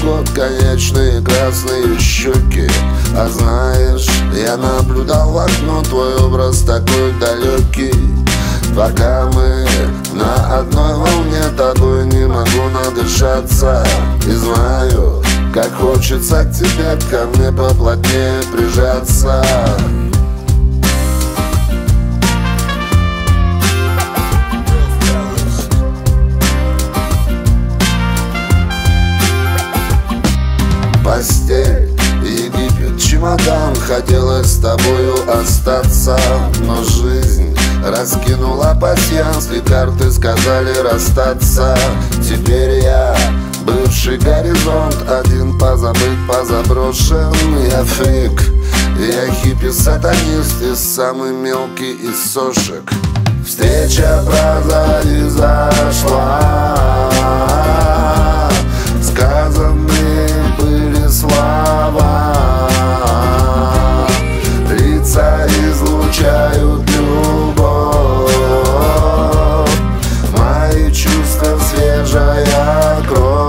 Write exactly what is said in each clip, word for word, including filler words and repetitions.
год, конечные красные щеки. А знаешь, я наблюдал в окно твой образ такой далекий. Пока мы на одной волне, тобой не могу надышаться. И знаю, как хочется к тебе, ко мне поплотнее прижаться. Постель, Египет, чемодан, хотелось с тобою остаться. Но жизнь раскинула пасьянс, и карты сказали расстаться. Теперь я бывший горизонт, один позабыт, позаброшен. Я фрик, я хиппи-сатанист и самый мелкий из сошек. Встреча произошла, сказаны были слова, лица излучают любовь, мои чувства свежая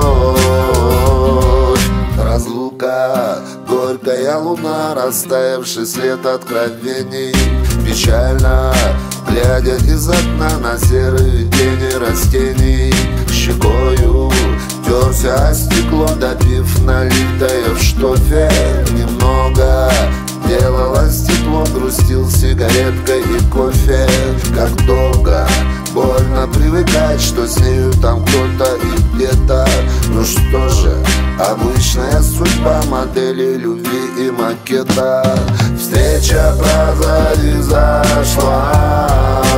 кровь. Разлука, горькая луна, растаявший след откровений. Печально, глядя из окна на серые тени растений. Щекою терся о стекло, допив налитое в штофе. Немного делалось тепло, грустил сигареткой и кофе. Как долго, больно привыкать, что с нею там кто-то и где-то. Ну что же, обычная судьба модели любви и макета. Встреча произошла,